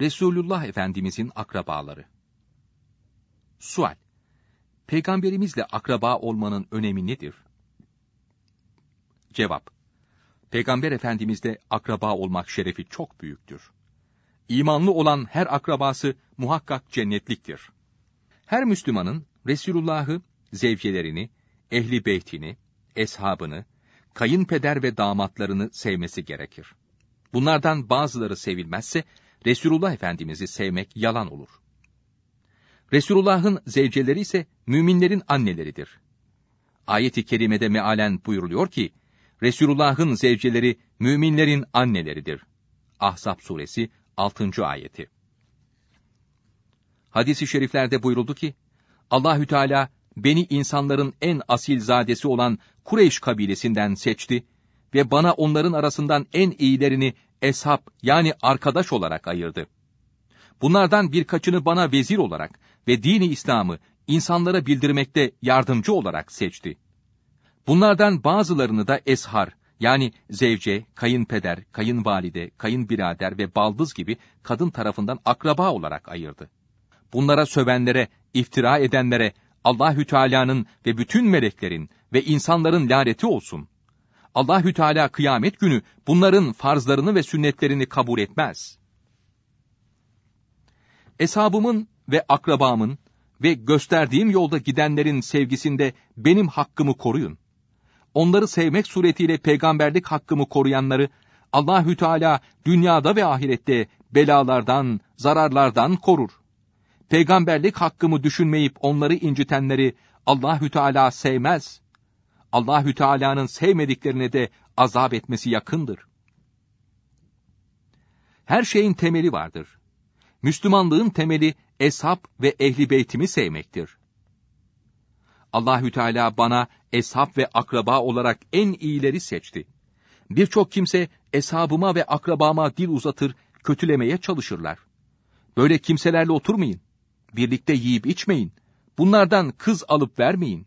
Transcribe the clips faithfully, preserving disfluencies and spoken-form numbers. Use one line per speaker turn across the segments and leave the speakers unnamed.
Resulullah Efendimizin akrabaları. Sual: Peygamberimizle akraba olmanın önemi nedir? Cevap: Peygamber Efendimizle akraba olmak şerefi çok büyüktür. İmanlı olan her akrabası muhakkak cennetliktir. Her Müslümanın Resulullah'ı, zevcelerini, ehli beytini, eshabını, kayınpeder ve damatlarını sevmesi gerekir. Bunlardan bazıları sevilmezse, Resulullah Efendimiz'i sevmek yalan olur. Resulullah'ın zevceleri ise müminlerin anneleridir. Ayet-i kerimede mealen buyuruluyor ki, Resulullah'ın zevceleri müminlerin anneleridir. Ahzab suresi altıncı ayeti. Hadis-i şeriflerde buyuruldu ki, Allahü Teala beni insanların en asilzadesi olan Kureyş kabilesinden seçti ve bana onların arasından en iyilerini eshab yani arkadaş olarak ayırdı. Bunlardan birkaçını bana vezir olarak ve dini İslam'ı insanlara bildirmekte yardımcı olarak seçti. Bunlardan bazılarını da eshar yani zevce, kayınpeder, kayınvalide, kayınbirader ve baldız gibi kadın tarafından akraba olarak ayırdı. Bunlara sövenlere, iftira edenlere Allahü Teala'nın ve bütün meleklerin ve insanların laneti olsun. Allahü Teala kıyamet günü bunların farzlarını ve sünnetlerini kabul etmez. Eshabımın ve akrabamın ve gösterdiğim yolda gidenlerin sevgisinde benim hakkımı koruyun. Onları sevmek suretiyle peygamberlik hakkımı koruyanları Allahü Teala dünyada ve ahirette belalardan, zararlardan korur. Peygamberlik hakkımı düşünmeyip onları incitenleri Allahü Teala sevmez. Allahü Teala'nın sevmediklerine de azap etmesi yakındır. Her şeyin temeli vardır. Müslümanlığın temeli eshab ve ehli beytimi sevmektir. Allahü Teala bana eshab ve akraba olarak en iyileri seçti. Birçok kimse eshabıma ve akrabama dil uzatır, kötülemeye çalışırlar. Böyle kimselerle oturmayın. Birlikte yiyip içmeyin. Bunlardan kız alıp vermeyin.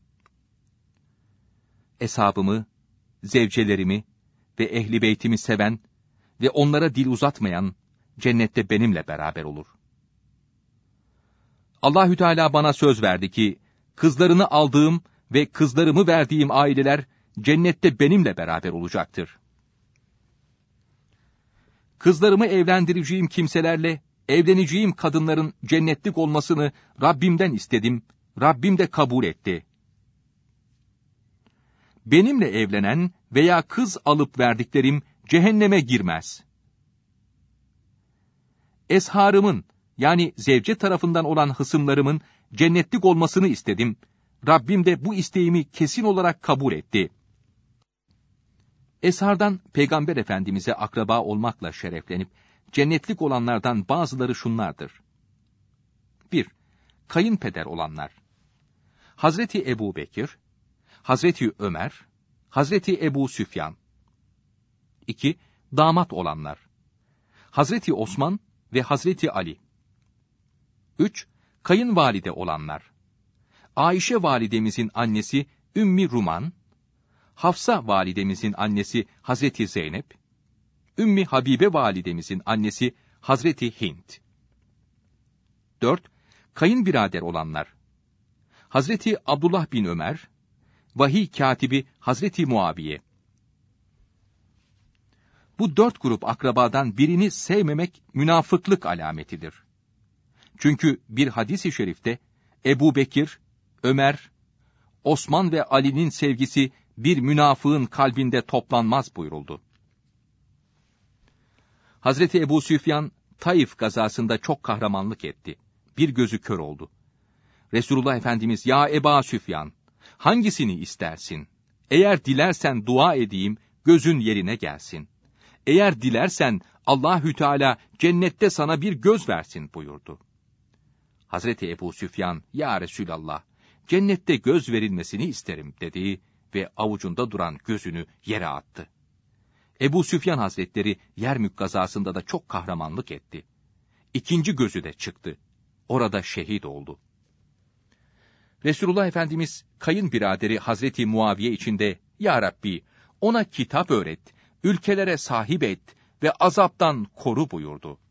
Eshabımı, zevcelerimi ve ehli beytimi seven ve onlara dil uzatmayan cennette benimle beraber olur. Allahü Teala bana söz verdi ki kızlarını aldığım ve kızlarımı verdiğim aileler cennette benimle beraber olacaktır. Kızlarımı evlendireceğim kimselerle evleneceğim kadınların cennetlik olmasını Rabbimden istedim, Rabbim de kabul etti. Benimle evlenen veya kız alıp verdiklerim cehenneme girmez. Esharımın yani zevce tarafından olan hısımlarımın cennetlik olmasını istedim. Rabbim de bu isteğimi kesin olarak kabul etti. Eshardan Peygamber Efendimiz'e akraba olmakla şereflenip cennetlik olanlardan bazıları şunlardır. bir. Kayınpeder olanlar. Hazreti Ebu Bekir, Hazreti Ömer, Hazreti Ebu Süfyan. iki. Damat olanlar. Hazreti Osman ve Hazreti Ali. üç. Kayınvalide olanlar. Ayşe validemizin annesi Ümmü Ruman, Hafsa validemizin annesi Hazreti Zeynep, Ümmü Habibe validemizin annesi Hazreti Hint. dört. Kayınbirader olanlar. Hazreti Abdullah bin Ömer, vahiy katibi Hazreti Muaviye. Bu dört grup akrabadan birini sevmemek münafıklık alametidir. Çünkü bir hadis-i şerifte Ebu Bekir, Ömer, Osman ve Ali'nin sevgisi bir münafığın kalbinde toplanmaz buyuruldu. Hazreti Ebu Süfyan, Taif gazasında çok kahramanlık etti. Bir gözü kör oldu. Resulullah Efendimiz, ya Eba Süfyan, hangisini istersin? Eğer dilersen dua edeyim, gözün yerine gelsin. Eğer dilersen Allahü Teala cennette sana bir göz versin buyurdu. Hazreti Ebu Süfyan, ya Resulallah, cennette göz verilmesini isterim dedi ve avucunda duran gözünü yere attı. Ebu Süfyan Hazretleri Yermük gazasında da çok kahramanlık etti. İkinci gözü de çıktı. Orada şehit oldu. Resulullah Efendimiz kayınbiraderi Hazreti Muaviye içinde, ya Rabbi, ona kitap öğret, ülkelere sahip et ve azaptan koru buyurdu.